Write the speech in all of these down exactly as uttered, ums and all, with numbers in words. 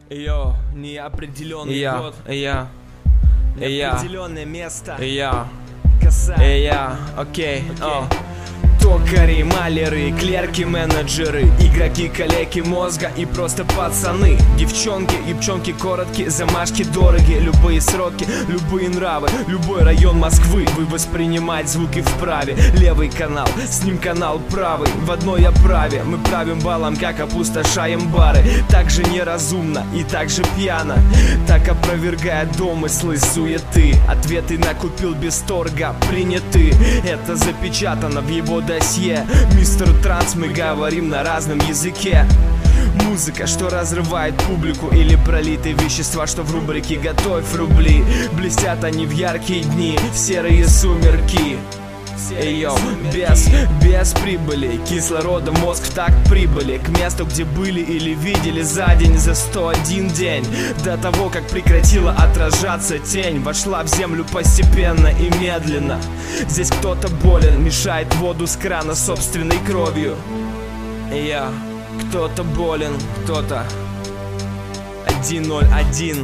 Йо, неопределенный Я, год, я, я, неопределенное место, я, коса. я, окей, о. Токари, маляры, клерки, менеджеры, игроки, калеки мозга и просто пацаны. Девчонки и пчонки короткие, замашки дорогие. Любые сроки, любые нравы, любой район Москвы. Вы воспринимать звуки вправе. Левый канал, с ним канал правый. В одной оправе мы правим балом, как опустошаем бары. Так же неразумно и так же пьяно, так опровергая домыслы суеты. Ответы накупил без торга, приняты. Это запечатано в его досье. Мистер Транс, мы говорим на разном языке. Музыка, что разрывает публику, или пролитые вещества, что в рубрике «Готовь рубли». Блестят они в яркие дни, в серые сумерки. Йо, без, без прибыли, кислорода мозг в такт прибыли. К месту, где были или видели за день, за сто один день. До того, как прекратила отражаться тень, вошла в землю постепенно и медленно. Здесь кто-то болен, мешает воду с крана собственной кровью. Я, кто-то болен, кто-то один ноль один.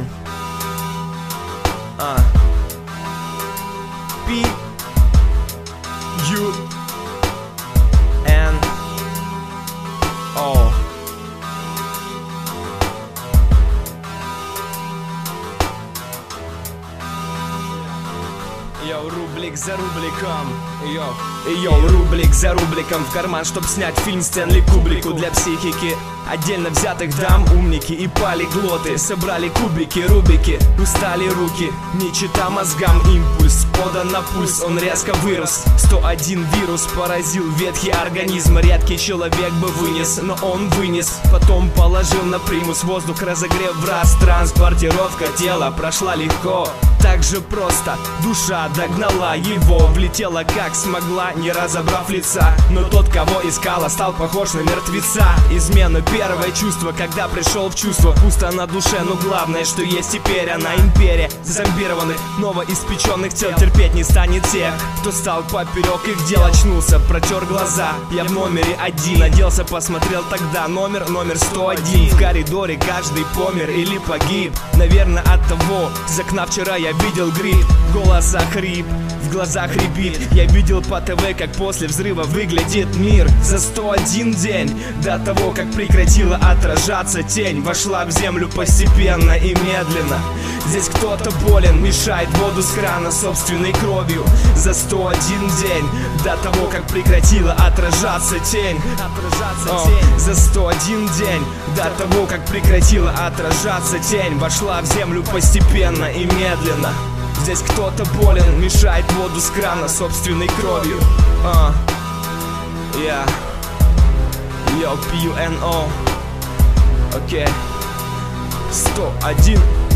А. Пи. U N O. Йоу, рублик за рубликом. Йоу, йоу, рублик за рубликом в карман, чтоб снять фильм Стэнли Кубрику. Для психики отдельно взятых дам умники и полиглоты собрали кубики, рубики, устали руки, не чита мозгам импульс. Подан на пульс, он резко вырос. сто один вирус поразил ветхий организм. Редкий человек бы вынес, но он вынес. Потом положил на примус, воздух разогрев в раз. Транспортировка тела прошла легко. Так же просто душа догнала его, влетела как смогла, не разобрав лица. Но тот, кого искала, стал похож на мертвеца. Измена первое чувство, когда пришел в чувство. Пусто на душе, но главное, что есть теперь она империя зомбированных, новоиспеченных тел. Терпеть не станет тех, кто стал поперек их дел. Очнулся, протер глаза, я в номере один. Оделся, посмотрел тогда номер, номер сто один. В коридоре каждый помер или погиб. Наверное от того, из окна вчера я видел гриб. Голос охрип, в глазах рябит. Я видел по ТВ, как после взрыва выглядит мир. За сто один день до того, как прекратила отражаться тень, вошла в землю постепенно и медленно. Здесь кто-то болен, мешает воду с крана собственной кровью. За сто один день до того, как прекратила отражаться тень. О, за сто один день до того, как прекратила отражаться тень, вошла в землю постепенно и медленно. Здесь кто-то болен, мешает воду с крана собственной кровью. А, я, йо, пи ю эн о. Окей, сто один.